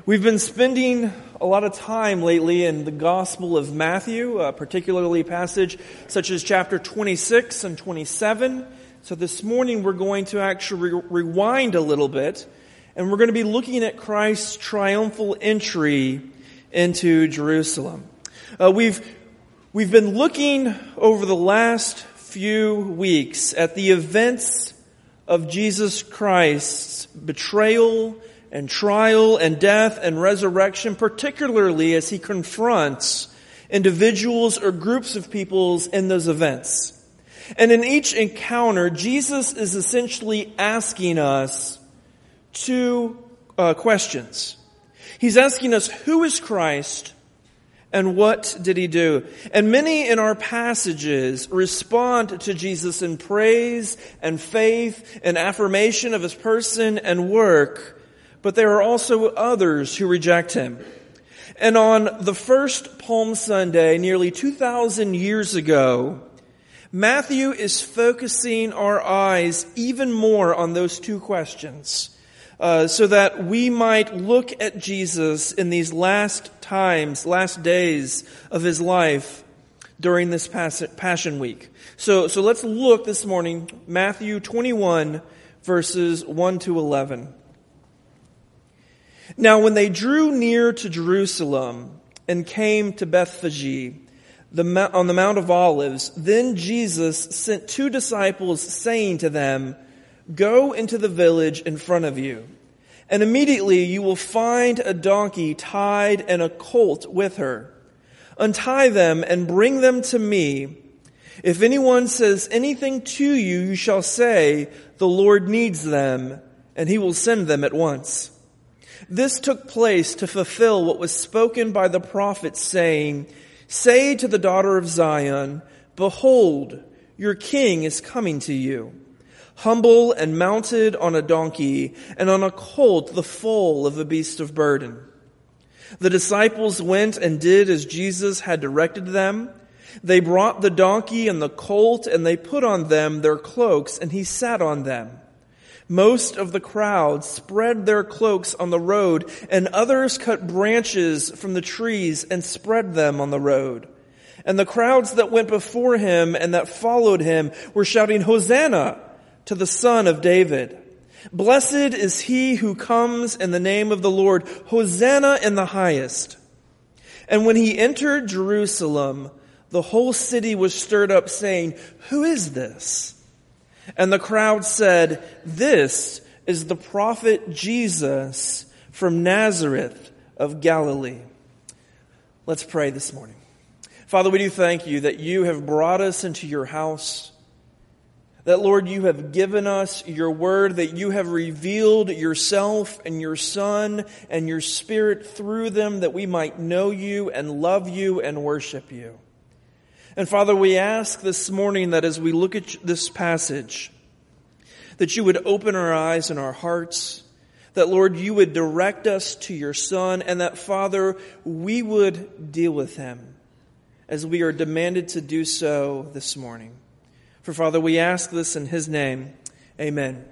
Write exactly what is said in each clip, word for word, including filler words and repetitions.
We've been spending a lot of time lately in the Gospel of Matthew, uh, particularly passage such as chapter twenty-six and twenty-seven. So this morning we're going to actually re- rewind a little bit, and we're going to be looking at Christ's triumphal entry into Jerusalem. Uh, we've we've been looking over the last few weeks at the events of Jesus Christ's betrayal and trial and death and resurrection, particularly as he confronts individuals or groups of peoples in those events. And in each encounter, Jesus is essentially asking us two uh, questions. He's asking us, who is Christ and what did he do? And many in our passages respond to Jesus in praise and faith and affirmation of his person and work, but there are also others who reject him. And on the first Palm Sunday, nearly two thousand years ago, Matthew is focusing our eyes even more on those two questions, uh, so that we might look at Jesus in these last times, last days of his life during this Passion Week. So, so let's look this morning, Matthew twenty-one, verses one to eleven. Now when they drew near to Jerusalem and came to Bethphage the, on the Mount of Olives, then Jesus sent two disciples, saying to them, "Go into the village in front of you, and immediately you will find a donkey tied and a colt with her. Untie them and bring them to me. If anyone says anything to you, you shall say, 'The Lord needs them,' and he will send them at once." This took place to fulfill what was spoken by the prophet, saying, "Say to the daughter of Zion, behold, your king is coming to you, humble and mounted on a donkey, and on a colt, the foal of a beast of burden." The disciples went and did as Jesus had directed them. They brought the donkey and the colt, and they put on them their cloaks, and he sat on them. Most of the crowd spread their cloaks on the road, and others cut branches from the trees and spread them on the road. And the crowds that went before him and that followed him were shouting, "Hosanna to the Son of David. Blessed is he who comes in the name of the Lord. Hosanna in the highest." And when he entered Jerusalem, the whole city was stirred up, saying, "Who is this?" And the crowd said, "This is the prophet Jesus from Nazareth of Galilee." Let's pray this morning. Father, we do thank you that you have brought us into your house, that, Lord, you have given us your word, that you have revealed yourself and your Son and your Spirit through them, that we might know you and love you and worship you. And Father, we ask this morning that as we look at this passage, that you would open our eyes and our hearts, that, Lord, you would direct us to your Son, and that, Father, we would deal with him as we are demanded to do so this morning. For, Father, we ask this in his name. Amen.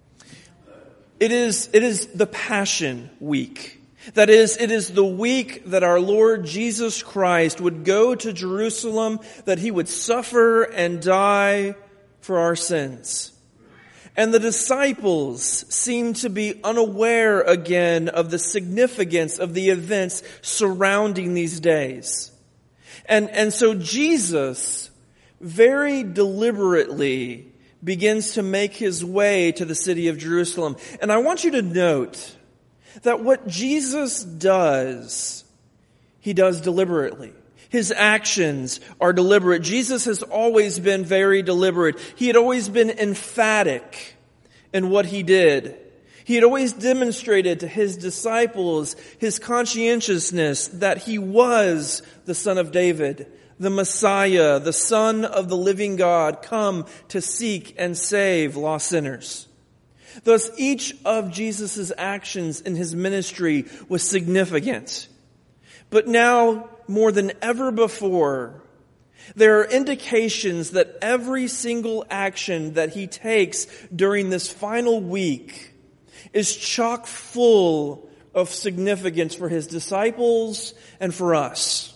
It is, it is the Passion Week. That is, it is the week that our Lord Jesus Christ would go to Jerusalem, that he would suffer and die for our sins. And the disciples seem to be unaware again of the significance of the events surrounding these days. And, and so Jesus very deliberately begins to make his way to the city of Jerusalem. And I want you to note that what Jesus does, he does deliberately. His actions are deliberate. Jesus has always been very deliberate. He had always been emphatic in what he did. He had always demonstrated to his disciples his conscientiousness that he was the Son of David, the Messiah, the Son of the living God, come to seek and save lost sinners. Thus, each of Jesus' actions in his ministry was significant. But now, more than ever before, there are indications that every single action that he takes during this final week is chock full of significance for his disciples and for us.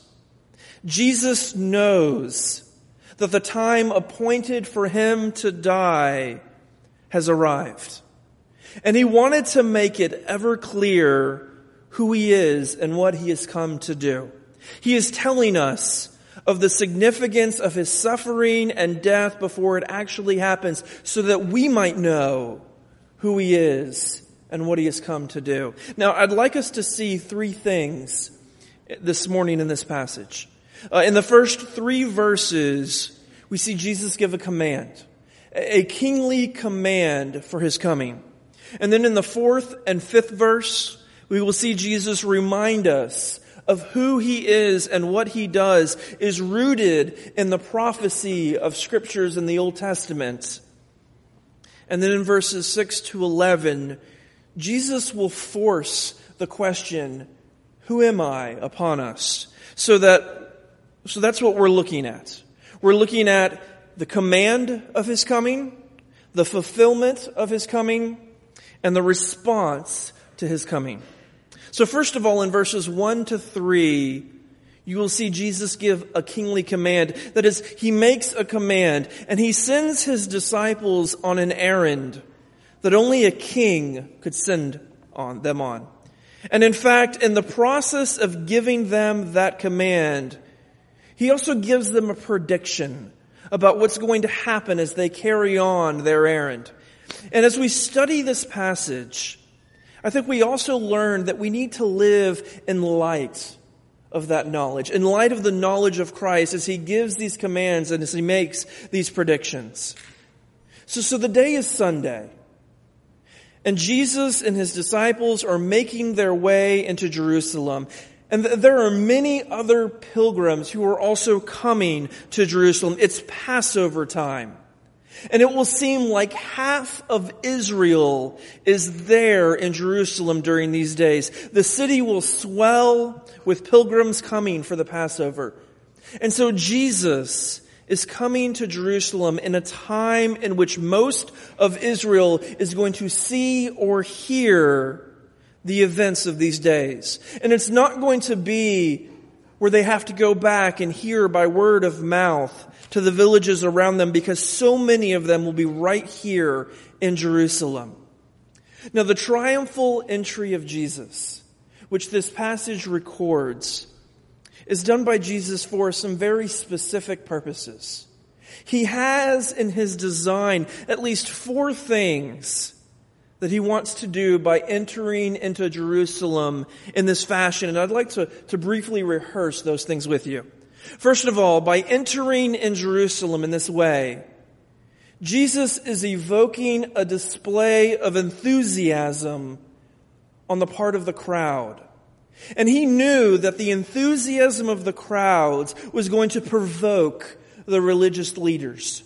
Jesus knows that the time appointed for him to die has arrived. And he wanted to make it ever clear who he is and what he has come to do. He is telling us of the significance of his suffering and death before it actually happens, so that we might know who he is and what he has come to do. Now, I'd like us to see three things this morning in this passage. Uh, in the first three verses, we see Jesus give a command, a kingly command for his coming. And then in the fourth and fifth verse, we will see Jesus remind us of who he is and what he does is rooted in the prophecy of scriptures in the Old Testament. And then in verses six to eleven, Jesus will force the question, who am I, upon us? So that So that's what we're looking at. We're looking at the command of his coming, the fulfillment of his coming, and the response to his coming. So first of all, in verses one to three, you will see Jesus give a kingly command. That is, he makes a command, and he sends his disciples on an errand that only a king could send on them on. And in fact, in the process of giving them that command, he also gives them a prediction about what's going to happen as they carry on their errand. And as we study this passage, I think we also learn that we need to live in light of that knowledge, in light of the knowledge of Christ as he gives these commands and as he makes these predictions. So, so the day is Sunday, and Jesus and his disciples are making their way into Jerusalem. And there are many other pilgrims who are also coming to Jerusalem. It's Passover time. And it will seem like half of Israel is there in Jerusalem during these days. The city will swell with pilgrims coming for the Passover. And so Jesus is coming to Jerusalem in a time in which most of Israel is going to see or hear the events of these days. And it's not going to be where they have to go back and hear by word of mouth to the villages around them, because so many of them will be right here in Jerusalem. Now, the triumphal entry of Jesus, which this passage records, is done by Jesus for some very specific purposes. He has in his design at least four things that he wants to do by entering into Jerusalem in this fashion. And I'd like to, to briefly rehearse those things with you. First of all, by entering in Jerusalem in this way, Jesus is evoking a display of enthusiasm on the part of the crowd. And he knew that the enthusiasm of the crowds was going to provoke the religious leaders.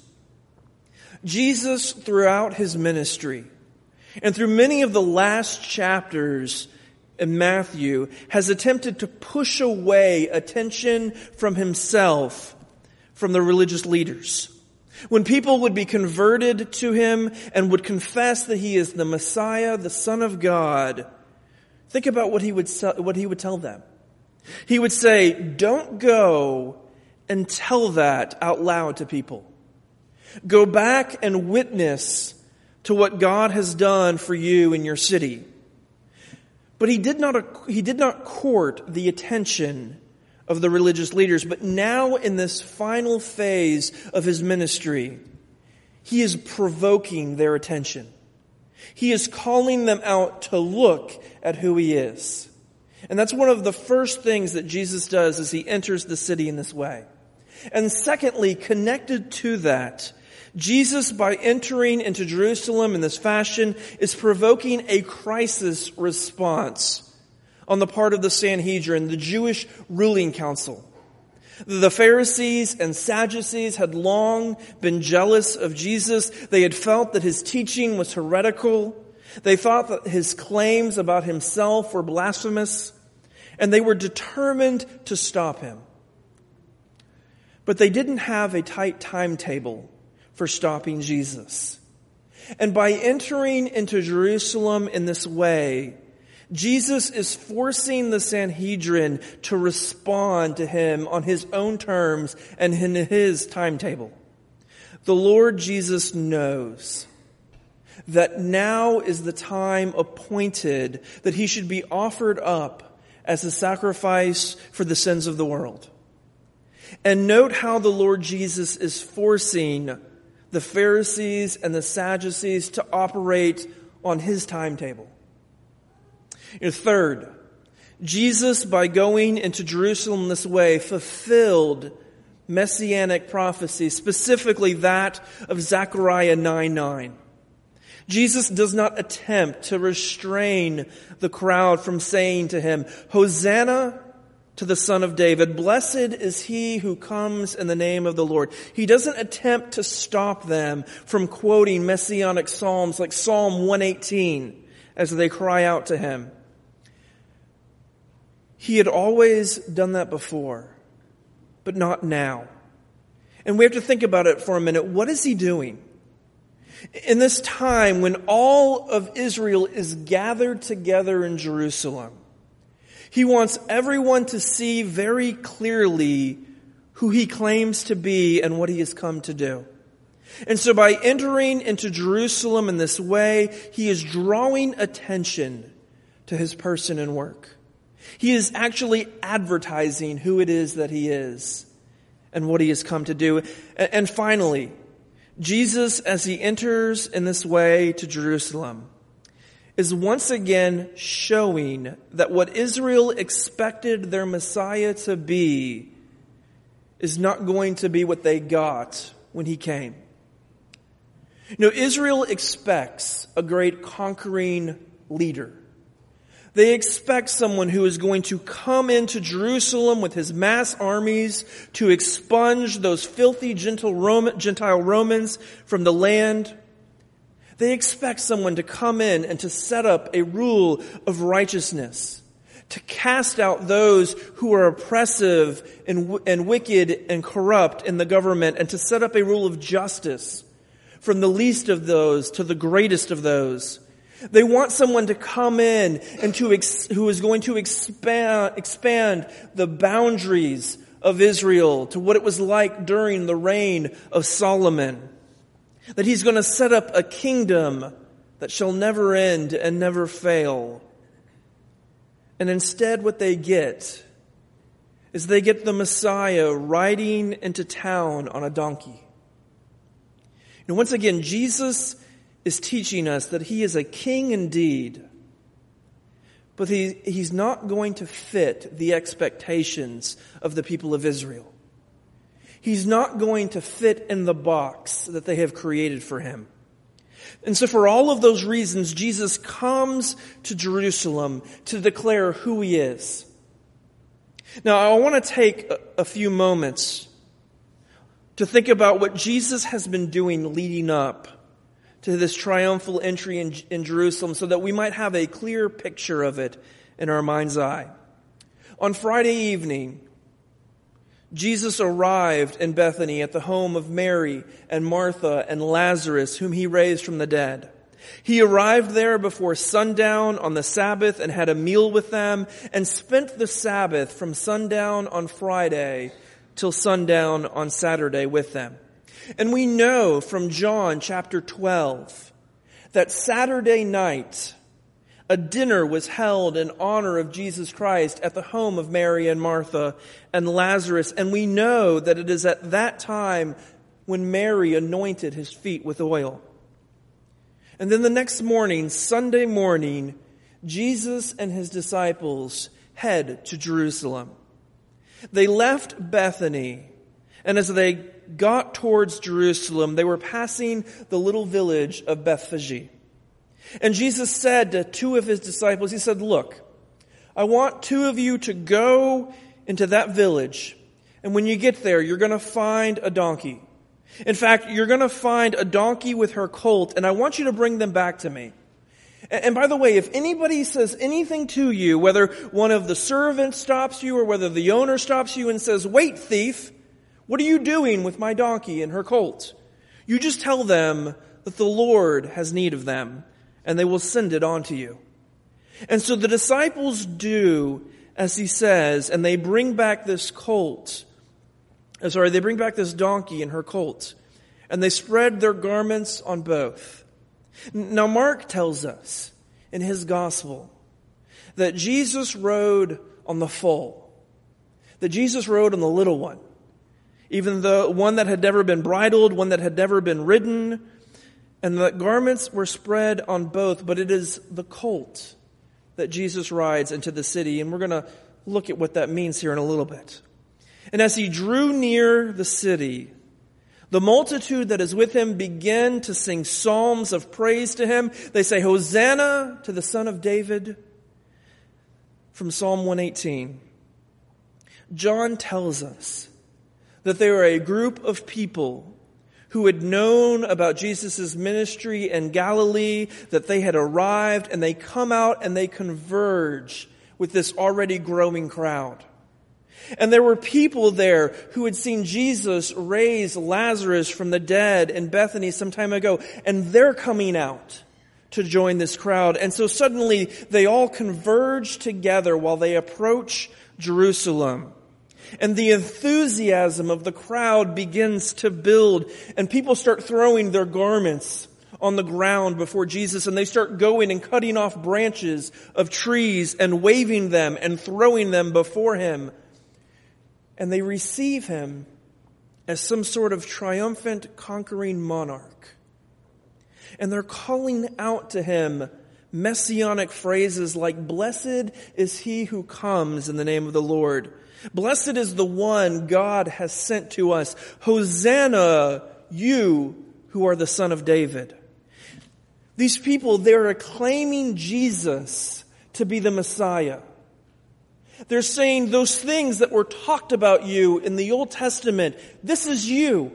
Jesus, throughout his ministry, and through many of the last chapters in Matthew, has attempted to push away attention from himself from the religious leaders. When people would be converted to him and would confess that he is the Messiah, the Son of God, think about what he would what he would tell them. He would say, don't go and tell that out loud to people. Go back and witness to what God has done for you in your city. But he did not, he did not court the attention of the religious leaders. But now in this final phase of his ministry, he is provoking their attention. He is calling them out to look at who he is. And that's one of the first things that Jesus does as he enters the city in this way. And secondly, connected to that, Jesus, by entering into Jerusalem in this fashion, is provoking a crisis response on the part of the Sanhedrin, the Jewish ruling council. The Pharisees and Sadducees had long been jealous of Jesus. They had felt that his teaching was heretical. They thought that his claims about himself were blasphemous, and they were determined to stop him. But they didn't have a tight timetable for stopping Jesus. And by entering into Jerusalem in this way, Jesus is forcing the Sanhedrin to respond to him on his own terms and in his timetable. The Lord Jesus knows that now is the time appointed that he should be offered up as a sacrifice for the sins of the world. And note how the Lord Jesus is forcing the Pharisees and the Sadducees to operate on his timetable. And third, Jesus, by going into Jerusalem this way, fulfilled messianic prophecy, specifically that of Zechariah nine nine. Jesus does not attempt to restrain the crowd from saying to him, "Hosanna to the Son of David. Blessed is he who comes in the name of the Lord." He doesn't attempt to stop them from quoting messianic psalms like Psalm one eighteen as they cry out to him. He had always done that before, but not now. And we have to think about it for a minute. What is he doing? In this time when all of Israel is gathered together in Jerusalem, he wants everyone to see very clearly who he claims to be and what he has come to do. And so by entering into Jerusalem in this way, he is drawing attention to his person and work. He is actually advertising who it is that he is and what he has come to do. And finally, Jesus, as he enters in this way to Jerusalem, is once again showing that what Israel expected their Messiah to be is not going to be what they got when he came. You know, Israel expects a great conquering leader. They expect someone who is going to come into Jerusalem with his mass armies to expunge those filthy Gentile Romans from the land. They expect someone to come in and to set up a rule of righteousness, to cast out those who are oppressive and, and wicked and corrupt in the government, and to set up a rule of justice from the least of those to the greatest of those. They want someone to come in and to ex- who is going to expand, expand the boundaries of Israel to what it was like during the reign of Solomon. That he's going to set up a kingdom that shall never end and never fail. And instead what they get is they get the Messiah riding into town on a donkey. And once again, Jesus is teaching us that he is a king indeed, but he, he's not going to fit the expectations of the people of Israel. He's not going to fit in the box that they have created for him. And so for all of those reasons, Jesus comes to Jerusalem to declare who he is. Now, I want to take a, a few moments to think about what Jesus has been doing leading up to this triumphal entry in, in Jerusalem so that we might have a clear picture of it in our mind's eye. On Friday evening, Jesus arrived in Bethany at the home of Mary and Martha and Lazarus, whom he raised from the dead. He arrived there before sundown on the Sabbath and had a meal with them and spent the Sabbath from sundown on Friday till sundown on Saturday with them. And we know from John chapter twelve that Saturday night a dinner was held in honor of Jesus Christ at the home of Mary and Martha and Lazarus. And we know that it is at that time when Mary anointed his feet with oil. And then the next morning, Sunday morning, Jesus and his disciples head to Jerusalem. They left Bethany, and as they got towards Jerusalem, they were passing the little village of Bethphage. And Jesus said to two of his disciples, he said, "Look, I want two of you to go into that village, and when you get there, you're going to find a donkey. In fact, you're going to find a donkey with her colt, and I want you to bring them back to me. And by the way, if anybody says anything to you, whether one of the servants stops you or whether the owner stops you and says, 'Wait, thief, what are you doing with my donkey and her colt?' you just tell them that the Lord has need of them, and they will send it on to you. And so the disciples do as he says, and they bring back this colt. Uh, sorry, they bring back this donkey and her colt, and they spread their garments on both. Now Mark tells us in his gospel that Jesus rode on the foal, that Jesus rode on the little one, even the one that had never been bridled, one that had never been ridden, and the garments were spread on both, but it is the colt that Jesus rides into the city, and we're going to look at what that means here in a little bit. And as he drew near the city, the multitude that is with him began to sing psalms of praise to him. They say, Hosanna to the Son of David, from Psalm one eighteen. John tells us that they were a group of people who had known about Jesus' ministry in Galilee, that they had arrived, and they come out and they converge with this already growing crowd. And there were people there who had seen Jesus raise Lazarus from the dead in Bethany some time ago, and they're coming out to join this crowd. And so suddenly they all converge together while they approach Jerusalem. And the enthusiasm of the crowd begins to build, and people start throwing their garments on the ground before Jesus, and they start going and cutting off branches of trees and waving them and throwing them before him. And they receive him as some sort of triumphant, conquering monarch. And they're calling out to him messianic phrases like, "Blessed is he who comes in the name of the Lord. Blessed is the one God has sent to us. Hosanna, you who are the Son of David." These people, they're acclaiming Jesus to be the Messiah. They're saying those things that were talked about you in the Old Testament, this is you.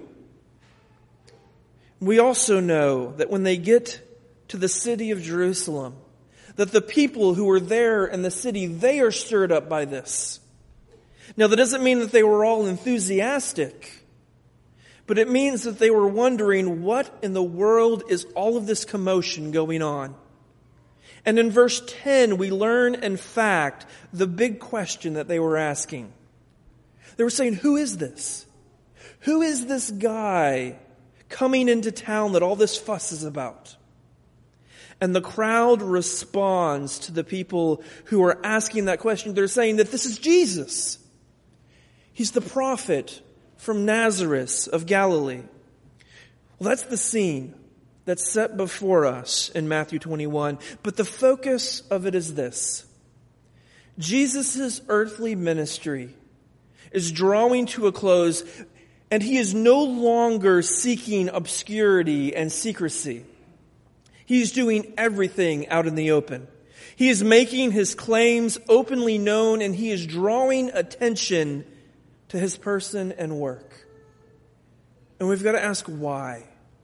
We also know that when they get to the city of Jerusalem, that the people who were there in the city, they are stirred up by this. Now, that doesn't mean that they were all enthusiastic, but it means that they were wondering, what in the world is all of this commotion going on? And in verse ten, we learn, in fact, the big question that they were asking. They were saying, who is this? Who is this guy coming into town that all this fuss is about? And the crowd responds to the people who are asking that question. They're saying that this is Jesus. He's the prophet from Nazareth of Galilee. Well, that's the scene that's set before us in Matthew twenty-one. But the focus of it is this. Jesus' earthly ministry is drawing to a close, and he is no longer seeking obscurity and secrecy. He's doing everything out in the open. He is making his claims openly known, and he is drawing attention to his person and work. And we've got to ask why.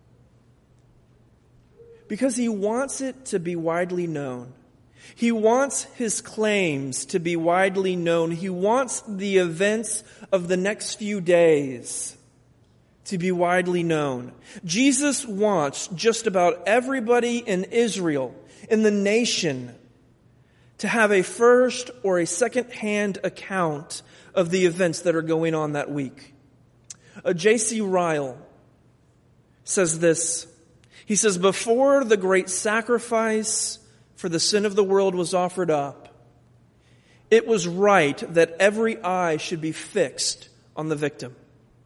Because he wants it to be widely known. He wants his claims to be widely known. He wants the events of the next few days to be widely known. Jesus wants just about everybody in Israel, in the nation, to have a first or a second-hand account of the events that are going on that week. Uh, J C Ryle says this. He says, before the great sacrifice for the sin of the world was offered up, it was right that every eye should be fixed on the victim.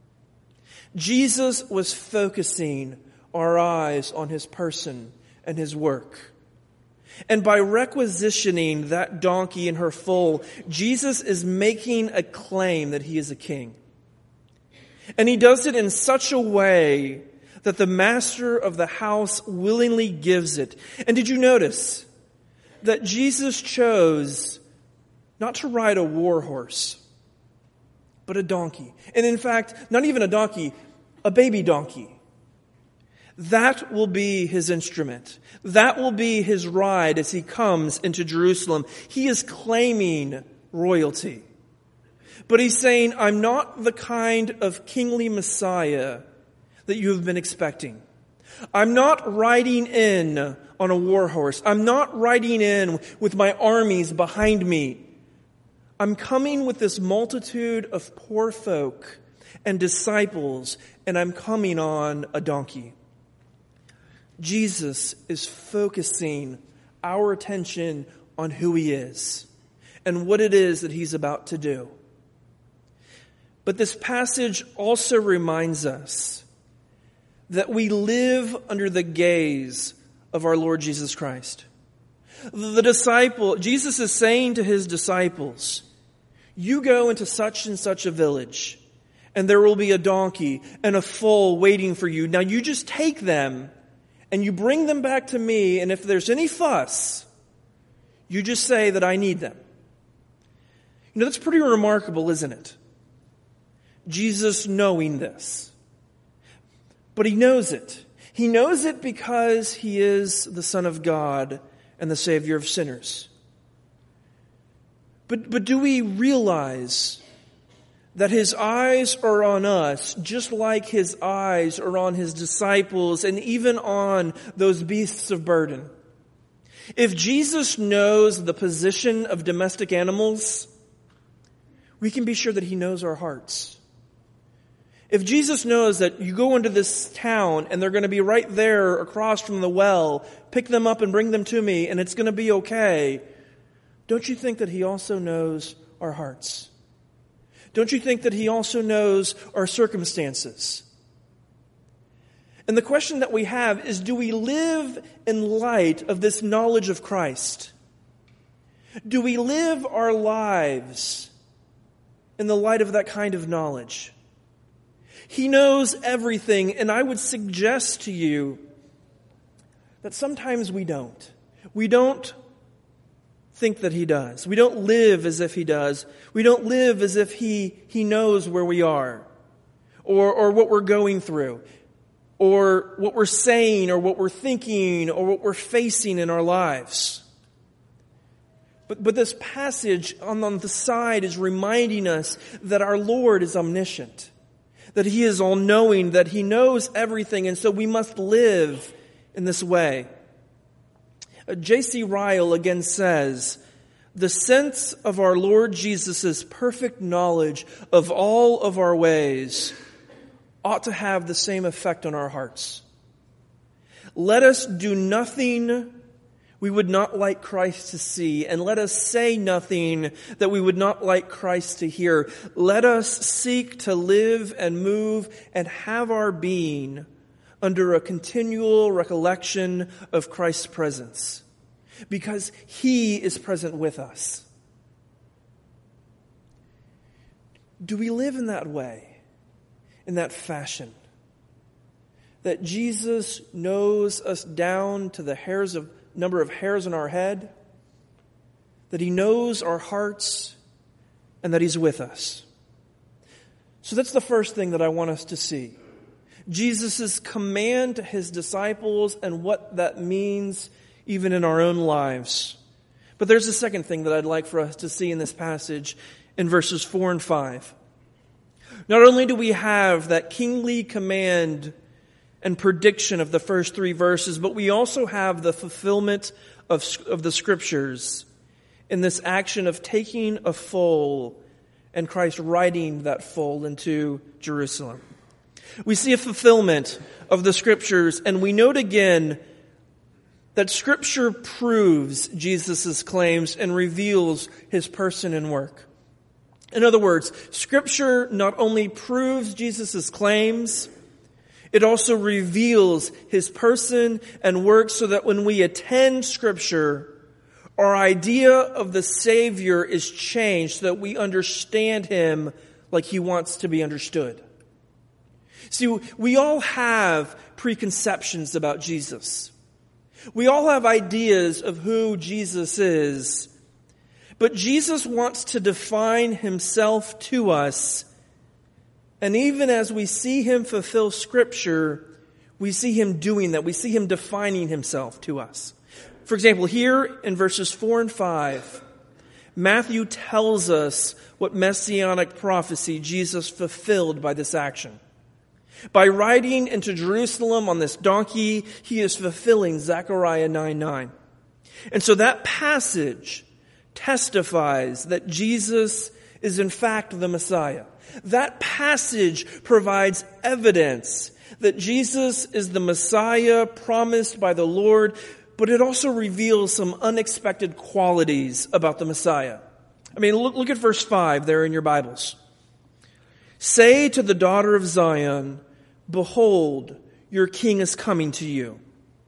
Jesus was focusing our eyes on his person and his work. And by requisitioning that donkey and her foal, Jesus is making a claim that he is a king. And he does it in such a way that the master of the house willingly gives it. And did you notice that Jesus chose not to ride a war horse, but a donkey? And in fact, not even a donkey, a baby donkey. That will be his instrument. That will be his ride as he comes into Jerusalem. He is claiming royalty. But he's saying, I'm not the kind of kingly Messiah that you have been expecting. I'm not riding in on a war horse. I'm not riding in with my armies behind me. I'm coming with this multitude of poor folk and disciples, and I'm coming on a donkey. Jesus is focusing our attention on who he is and what it is that he's about to do. But this passage also reminds us that we live under the gaze of our Lord Jesus Christ. The disciple, Jesus is saying to his disciples, you go into such and such a village, and there will be a donkey and a foal waiting for you. Now you just take them and you bring them back to me, and if there's any fuss, you just say that I need them. You know, that's pretty remarkable, isn't it? Jesus knowing this. But he knows it. He knows it because he is the Son of God and the Savior of sinners. But, but do we realize that his eyes are on us just like his eyes are on his disciples and even on those beasts of burden? If Jesus knows the position of domestic animals, we can be sure that he knows our hearts. If Jesus knows that you go into this town and they're going to be right there across from the well, pick them up and bring them to me and it's going to be okay, don't you think that he also knows our hearts? Don't you think that he also knows our circumstances? And the question that we have is, do we live in light of this knowledge of Christ? Do we live our lives in the light of that kind of knowledge? He knows everything, and I would suggest to you that sometimes we don't. We don't think that he does. We don't live as if he does. We don't live as if he, he knows where we are, or, or what we're going through, or what we're saying, or what we're thinking, or what we're facing in our lives. But, but this passage on, on the side is reminding us that our Lord is omniscient, that he is all-knowing, that he knows everything, and so we must live in this way. J C Ryle again says, the sense of our Lord Jesus' perfect knowledge of all of our ways ought to have the same effect on our hearts. Let us do nothing we would not like Christ to see, and let us say nothing that we would not like Christ to hear. Let us seek to live and move and have our being under a continual recollection of Christ's presence, because he is present with us. Do we live in that way, in that fashion, that Jesus knows us down to the hairs of number of hairs on our head, that he knows our hearts, and that he's with us? So that's the first thing that I want us to see. Jesus' command to his disciples and what that means even in our own lives. But there's a second thing that I'd like for us to see in this passage in verses four and five. Not only do we have that kingly command and prediction of the first three verses, but we also have the fulfillment of, of the Scriptures in this action of taking a foal and Christ riding that foal into Jerusalem. We see a fulfillment of the Scriptures, and we note again that Scripture proves Jesus' claims and reveals his person and work. In other words, Scripture not only proves Jesus' claims, it also reveals his person and work, so that when we attend Scripture, our idea of the Savior is changed so that we understand him like he wants to be understood. See, we all have preconceptions about Jesus. We all have ideas of who Jesus is. But Jesus wants to define himself to us. And even as we see him fulfill Scripture, we see him doing that. We see him defining himself to us. For example, here in verses four and five, Matthew tells us what messianic prophecy Jesus fulfilled by this action. By riding into Jerusalem on this donkey, he is fulfilling Zechariah nine nine. And so that passage testifies that Jesus is in fact the Messiah. That passage provides evidence that Jesus is the Messiah promised by the Lord, but it also reveals some unexpected qualities about the Messiah. I mean, look, look at verse five there in your Bibles. Say to the daughter of Zion, behold, your king is coming to you.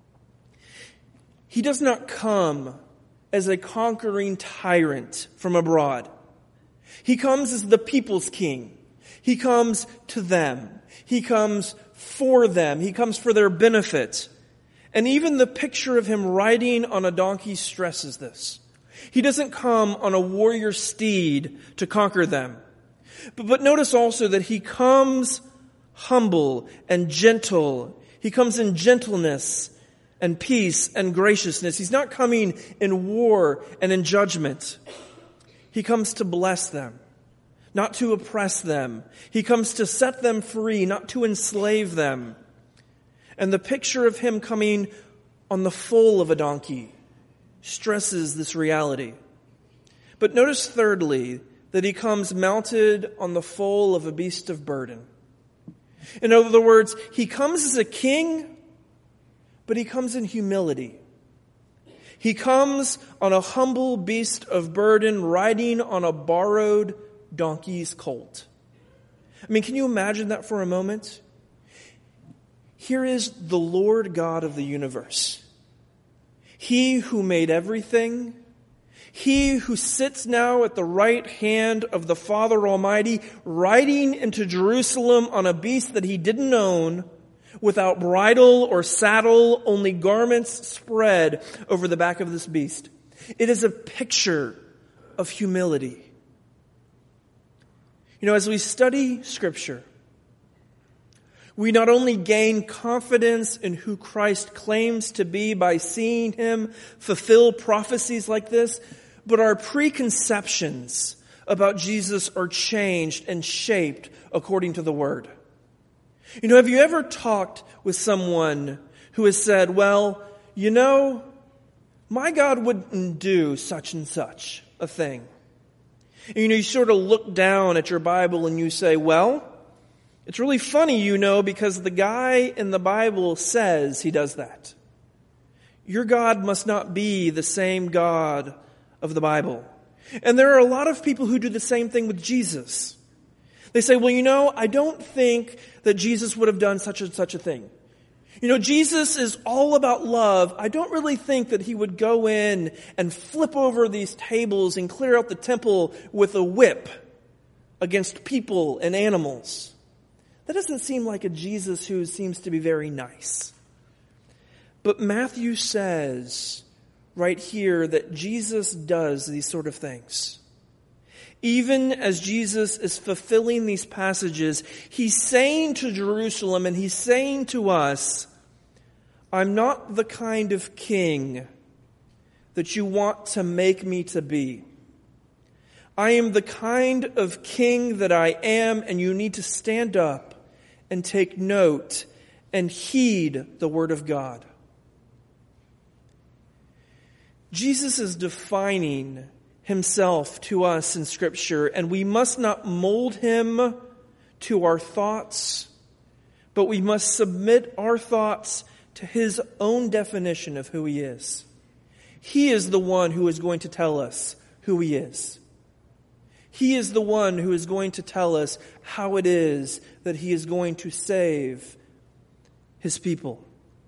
He does not come as a conquering tyrant from abroad. He comes as the people's king. He comes to them. He comes for them. He comes for their benefit. And even the picture of him riding on a donkey stresses this. He doesn't come on a warrior steed to conquer them. But, but notice also that he comes humble and gentle. He comes in gentleness and peace and graciousness. He's not coming in war and in judgment. He comes to bless them, not to oppress them. He comes to set them free, not to enslave them. And the picture of him coming on the foal of a donkey stresses this reality. But notice thirdly that he comes mounted on the foal of a beast of burden. In other words, he comes as a king, but he comes in humility. He comes on a humble beast of burden, riding on a borrowed donkey's colt. I mean, can you imagine that for a moment? Here is the Lord God of the universe. He who made everything. He who sits now at the right hand of the Father Almighty, riding into Jerusalem on a beast that he didn't own, without bridle or saddle, only garments spread over the back of this beast. It is a picture of humility. You know, as we study Scripture, we not only gain confidence in who Christ claims to be by seeing him fulfill prophecies like this, but our preconceptions about Jesus are changed and shaped according to the Word. You know, have you ever talked with someone who has said, well, you know, my God wouldn't do such and such a thing. And, you know, you sort of look down at your Bible and you say, well, it's really funny, you know, because the guy in the Bible says he does that. Your God must not be the same God of the Bible. And there are a lot of people who do the same thing with Jesus. They say, well, you know, I don't think that Jesus would have done such and such a thing. You know, Jesus is all about love. I don't really think that he would go in and flip over these tables and clear out the temple with a whip against people and animals. That doesn't seem like a Jesus who seems to be very nice. But Matthew says right here that Jesus does these sort of things. Even as Jesus is fulfilling these passages, he's saying to Jerusalem and he's saying to us, I'm not the kind of king that you want to make me to be. I am the kind of king that I am, and you need to stand up and take note and heed the word of God. Jesus is defining himself to us in Scripture, and we must not mold him to our thoughts, but we must submit our thoughts to his own definition of who he is. He is the one who is going to tell us who he is. He is the one who is going to tell us how it is that he is going to save his people.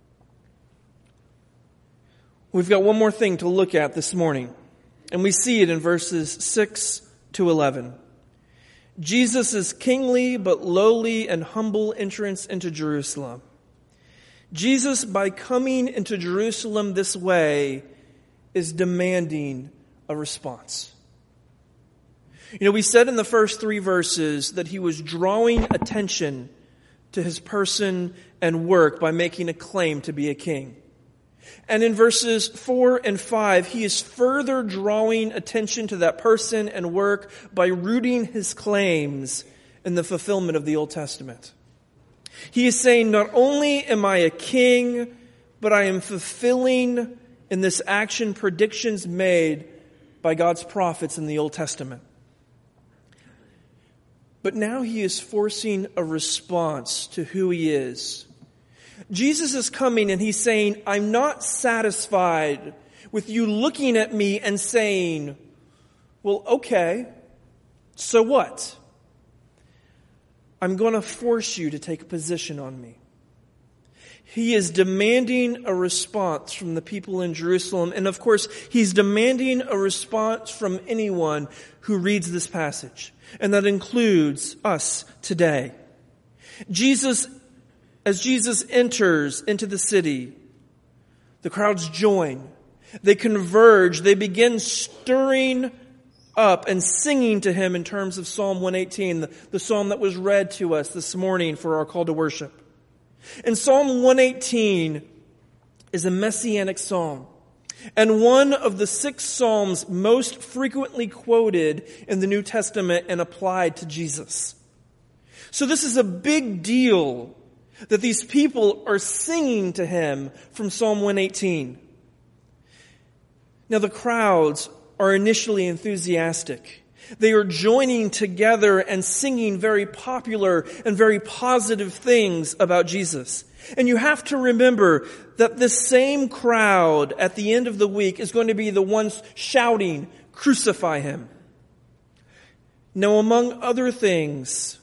We've got one more thing to look at this morning, and we see it in verses six to eleven. Jesus' kingly but lowly and humble entrance into Jerusalem. Jesus, by coming into Jerusalem this way, is demanding a response. You know, we said in the first three verses that he was drawing attention to his person and work by making a claim to be a king. And in verses four and five, he is further drawing attention to that person and work by rooting his claims in the fulfillment of the Old Testament. He is saying, not only am I a king, but I am fulfilling in this action predictions made by God's prophets in the Old Testament. But now he is forcing a response to who he is. Jesus is coming and he's saying, I'm not satisfied with you looking at me and saying, well, okay, so what? I'm going to force you to take a position on me. He is demanding a response from the people in Jerusalem. And of course, he's demanding a response from anyone who reads this passage. And that includes us today. Jesus, as Jesus enters into the city, the crowds join. They converge. They begin stirring up and singing to him in terms of Psalm one eighteen, the, the psalm that was read to us this morning for our call to worship. And Psalm one eighteen is a messianic psalm, and one of the six psalms most frequently quoted in the New Testament and applied to Jesus. So this is a big deal that these people are singing to him from Psalm one eighteen. Now the crowds are initially enthusiastic. They are joining together and singing very popular and very positive things about Jesus. And you have to remember that this same crowd at the end of the week is going to be the ones shouting, "Crucify him." Now, among other things,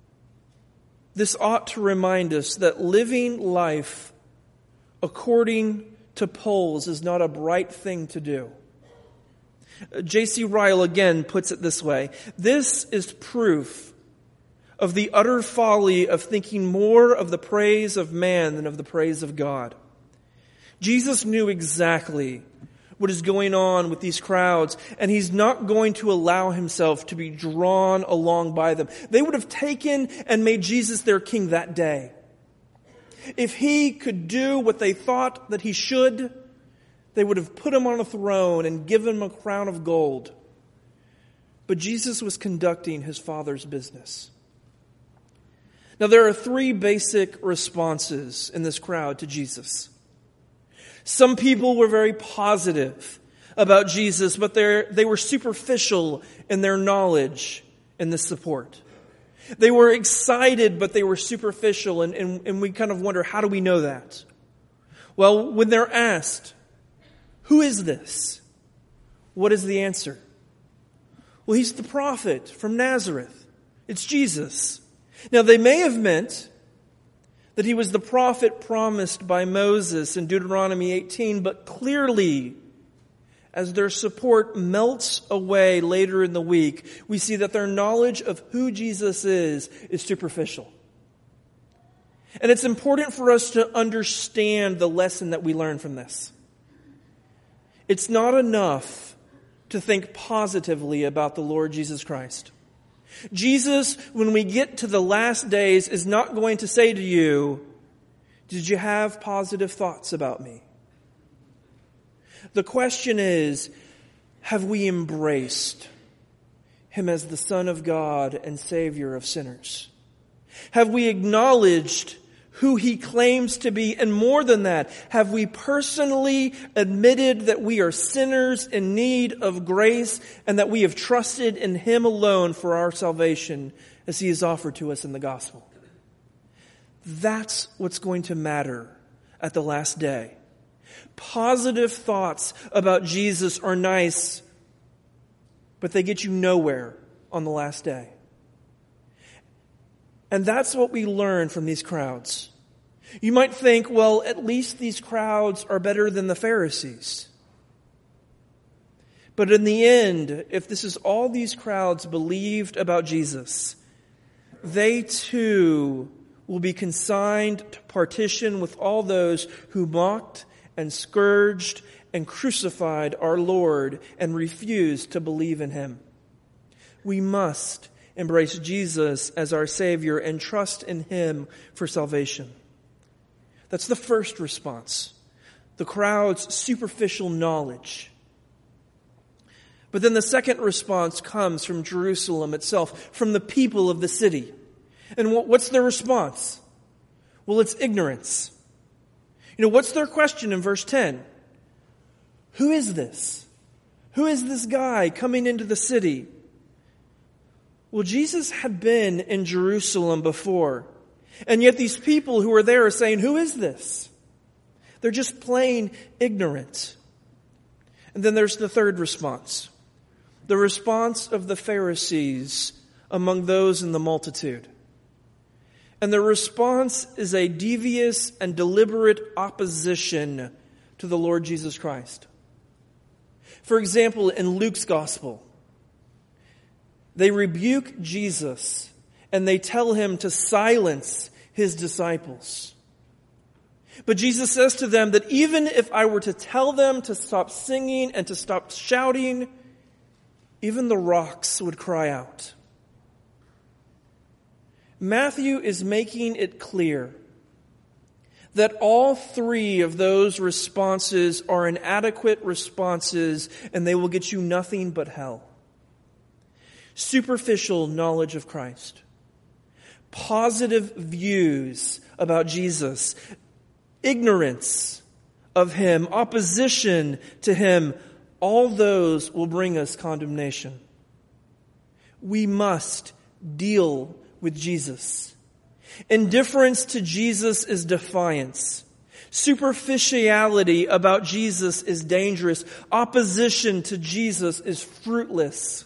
this ought to remind us that living life according to polls is not a bright thing to do. J C Ryle again puts it this way: this is proof of the utter folly of thinking more of the praise of man than of the praise of God. Jesus knew exactly what is going on with these crowds, and he's not going to allow himself to be drawn along by them. They would have taken and made Jesus their king that day. If he could do what they thought that he should, they would have put him on a throne and given him a crown of gold. But Jesus was conducting his Father's business. Now, there are three basic responses in this crowd to Jesus. Some people were very positive about Jesus, but they were superficial in their knowledge and the support. They were excited, but they were superficial, and, and, and we kind of wonder, how do we know that? Well, when they're asked, who is this? What is the answer? Well, he's the prophet from Nazareth. It's Jesus. Now, they may have meant that he was the prophet promised by Moses in Deuteronomy eighteen, but clearly, as their support melts away later in the week, we see that their knowledge of who Jesus is is superficial. And it's important for us to understand the lesson that we learn from this. It's not enough to think positively about the Lord Jesus Christ. Jesus, when we get to the last days, is not going to say to you, "Did you have positive thoughts about me?" The question is, have we embraced him as the Son of God and Savior of sinners? Have we acknowledged who he claims to be? And more than that, have we personally admitted that we are sinners in need of grace and that we have trusted in him alone for our salvation as he is offered to us in the gospel? That's what's going to matter at the last day. Positive thoughts about Jesus are nice, but they get you nowhere on the last day. And that's what we learn from these crowds. You might think, well, at least these crowds are better than the Pharisees. But in the end, if this is all these crowds believed about Jesus, they too will be consigned to partition with all those who mocked and scourged and crucified our Lord and refused to believe in him. We must embrace Jesus as our Savior and trust in him for salvation. That's the first response, the crowd's superficial knowledge. But then the second response comes from Jerusalem itself, from the people of the city. And what's their response? Well, it's ignorance. You know, what's their question in verse ten? Who is this? Who is this guy coming into the city? Well, Jesus had been in Jerusalem before. And yet these people who are there are saying, who is this? They're just plain ignorant. And then there's the third response. The response of the Pharisees among those in the multitude. And the response is a devious and deliberate opposition to the Lord Jesus Christ. For example, in Luke's gospel, they rebuke Jesus and they tell him to silence his disciples. But Jesus says to them that even if I were to tell them to stop singing and to stop shouting, even the rocks would cry out. Matthew is making it clear that all three of those responses are inadequate responses and they will get you nothing but hell. Superficial knowledge of Christ, positive views about Jesus, ignorance of Him, opposition to Him, all those will bring us condemnation. We must deal with Jesus. Indifference to Jesus is defiance. Superficiality about Jesus is dangerous. Opposition to Jesus is fruitless.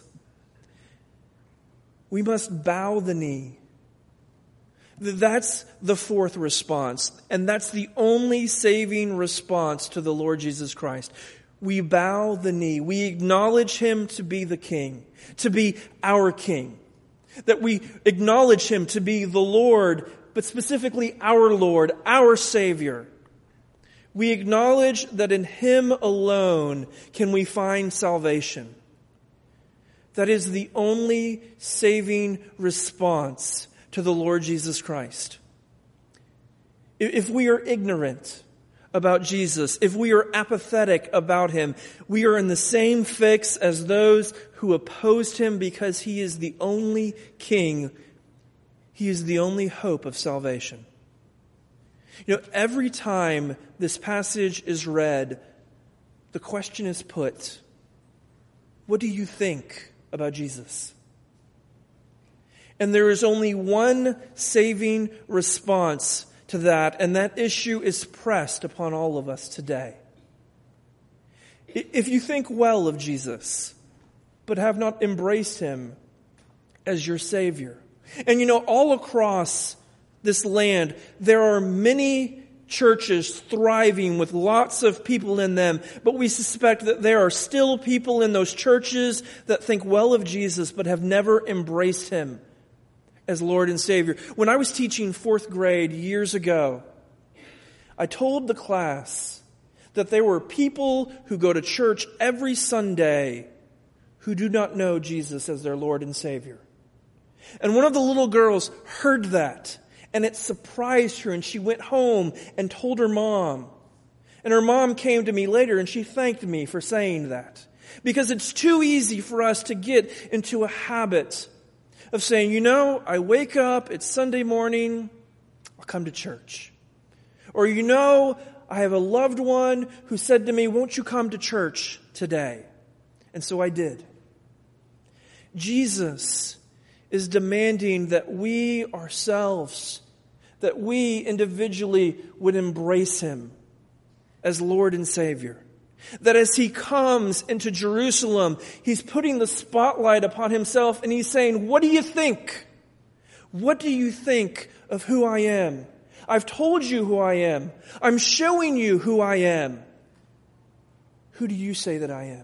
We must bow the knee. That's the fourth response. And that's the only saving response to the Lord Jesus Christ. We bow the knee. We acknowledge Him to be the King, to be our King. That we acknowledge Him to be the Lord, but specifically our Lord, our Savior. We acknowledge that in Him alone can we find salvation. That is the only saving response to the Lord Jesus Christ. If we are ignorant about Jesus, if we are apathetic about Him, we are in the same fix as those who opposed Him because He is the only King. He is the only hope of salvation. You know, every time this passage is read, the question is put, what do you think about Jesus? And there is only one saving response to that, and that issue is pressed upon all of us today. If you think well of Jesus, but have not embraced Him as your Savior, and you know, all across this land, there are many churches thriving with lots of people in them, but we suspect that there are still people in those churches that think well of Jesus, but have never embraced Him as Lord and Savior. When I was teaching fourth grade years ago, I told the class that there were people who go to church every Sunday who do not know Jesus as their Lord and Savior. And one of the little girls heard that, and it surprised her, and she went home and told her mom. And her mom came to me later, and she thanked me for saying that. Because it's too easy for us to get into a habit of saying, you know, I wake up, it's Sunday morning, I'll come to church. Or, you know, I have a loved one who said to me, won't you come to church today? And so I did. Jesus is demanding that we ourselves, that we individually would embrace Him as Lord and Savior. That as He comes into Jerusalem, He's putting the spotlight upon Himself and He's saying, what do you think? What do you think of who I am? I've told you who I am. I'm showing you who I am. Who do you say that I am?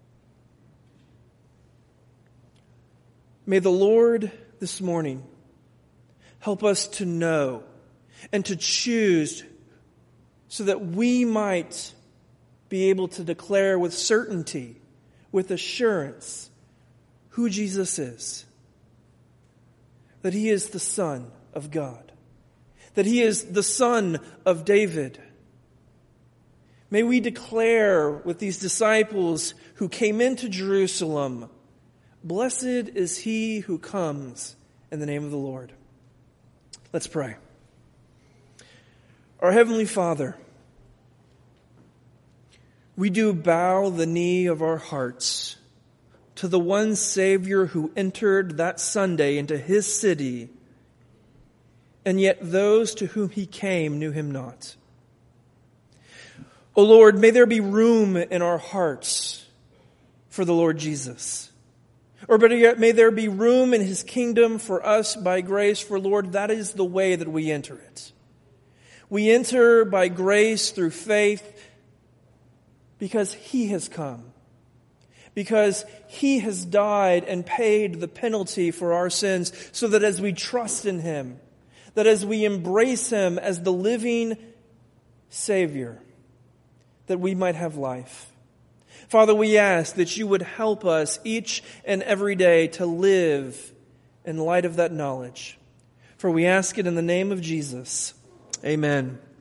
May the Lord this morning help us to know and to choose so that we might be able to declare with certainty, with assurance, who Jesus is. That He is the Son of God. That He is the Son of David. May we declare with these disciples who came into Jerusalem, blessed is He who comes in the name of the Lord. Let's pray. Our Heavenly Father, we do bow the knee of our hearts to the one Savior who entered that Sunday into His city, and yet those to whom He came knew Him not. O Lord, may there be room in our hearts for the Lord Jesus. Or better yet, may there be room in His kingdom for us by grace, for Lord, that is the way that we enter it. We enter by grace through faith because He has come. Because He has died and paid the penalty for our sins, so that as we trust in Him, that as we embrace Him as the living Savior, that we might have life. Father, we ask that You would help us each and every day to live in light of that knowledge. For we ask it in the name of Jesus. Amen.